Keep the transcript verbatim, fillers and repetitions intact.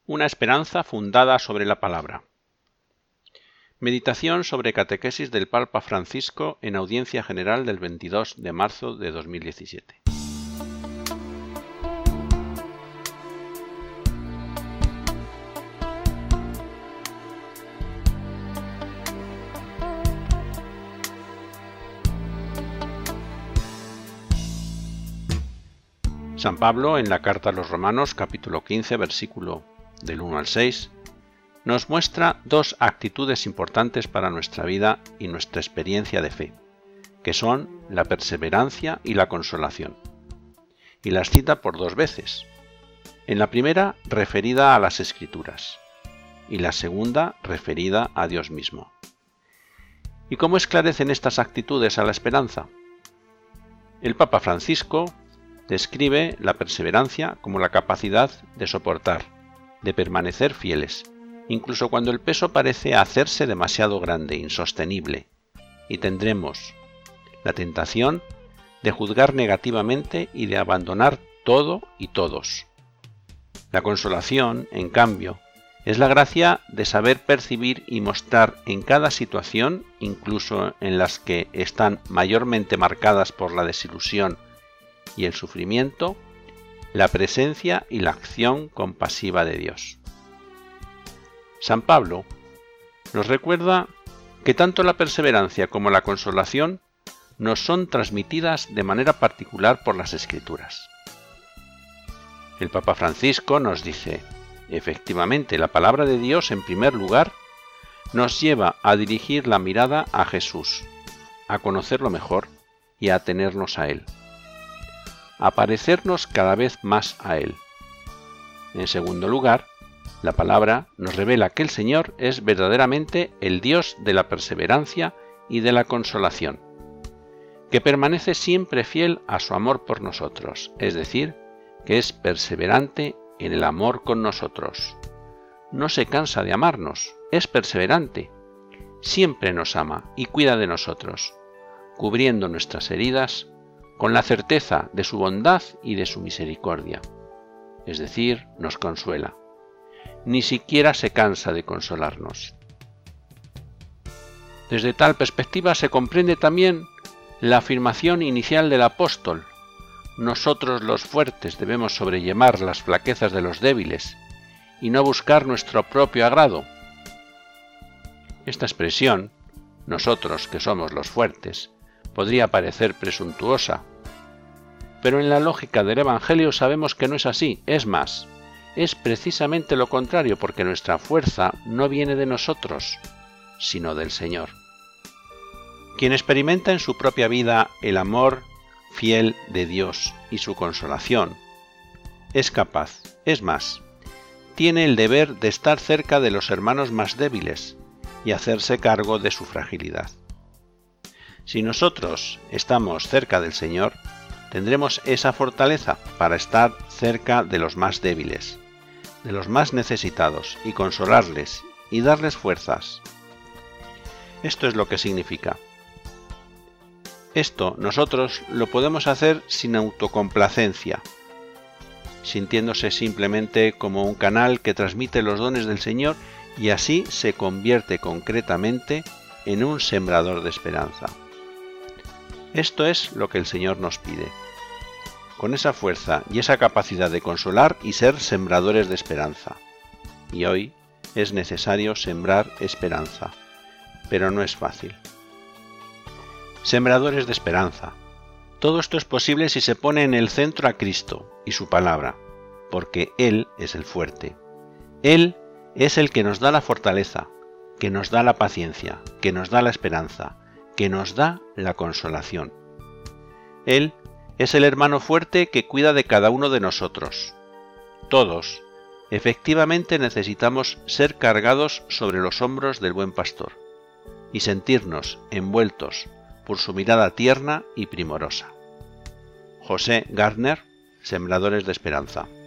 Una esperanza fundada sobre la palabra. Meditación sobre catequesis del Papa Francisco en audiencia general del veintidós de marzo de dos mil diecisiete. San Pablo, en la carta a los Romanos, capítulo quince, versículo del uno al seis, nos muestra dos actitudes importantes para nuestra vida y nuestra experiencia de fe, que son la perseverancia y la consolación. Y las cita por dos veces. En la primera, referida a las Escrituras, y la segunda, referida a Dios mismo. ¿Y cómo esclarecen estas actitudes a la esperanza? El Papa Francisco describe la perseverancia como la capacidad de soportar, de permanecer fieles, incluso cuando el peso parece hacerse demasiado grande, insostenible, y tendremos la tentación de juzgar negativamente y de abandonar todo y todos. La consolación, en cambio, es la gracia de saber percibir y mostrar en cada situación, incluso en las que están mayormente marcadas por la desilusión y el sufrimiento, la presencia y la acción compasiva de Dios. San Pablo nos recuerda que tanto la perseverancia como la consolación nos son transmitidas de manera particular por las Escrituras. El Papa Francisco nos dice, efectivamente, la palabra de Dios, en primer lugar, nos lleva a dirigir la mirada a Jesús, a conocerlo mejor y a atenernos a Él, a parecernos cada vez más a Él. En segundo lugar, la palabra nos revela que el Señor es verdaderamente el Dios de la perseverancia y de la consolación, que permanece siempre fiel a su amor por nosotros, es decir, que es perseverante en el amor con nosotros. No se cansa de amarnos, es perseverante, siempre nos ama y cuida de nosotros, cubriendo nuestras heridas con la certeza de su bondad y de su misericordia, es decir, nos consuela. Ni siquiera se cansa de consolarnos. Desde tal perspectiva se comprende también la afirmación inicial del apóstol: nosotros los fuertes debemos sobrellevar las flaquezas de los débiles y no buscar nuestro propio agrado. Esta expresión, nosotros que somos los fuertes, podría parecer presuntuosa, pero en la lógica del Evangelio sabemos que no es así, es más, es precisamente lo contrario, porque nuestra fuerza no viene de nosotros, sino del Señor. Quien experimenta en su propia vida el amor fiel de Dios y su consolación, es capaz, es más, tiene el deber de estar cerca de los hermanos más débiles y hacerse cargo de su fragilidad. Si nosotros estamos cerca del Señor, tendremos esa fortaleza para estar cerca de los más débiles, de los más necesitados, y consolarles y darles fuerzas. Esto es lo que significa. Esto nosotros lo podemos hacer sin autocomplacencia, sintiéndose simplemente como un canal que transmite los dones del Señor y así se convierte concretamente en un sembrador de esperanza. Esto es lo que el Señor nos pide, con esa fuerza y esa capacidad de consolar y ser sembradores de esperanza. Y hoy es necesario sembrar esperanza, pero no es fácil. Sembradores de esperanza. Todo esto es posible si se pone en el centro a Cristo y su palabra, porque Él es el fuerte. Él es el que nos da la fortaleza, que nos da la paciencia, que nos da la esperanza, que nos da la consolación. Él es el hermano fuerte que cuida de cada uno de nosotros. Todos, efectivamente, necesitamos ser cargados sobre los hombros del buen pastor y sentirnos envueltos por su mirada tierna y primorosa. José Gardner, Sembradores de Esperanza.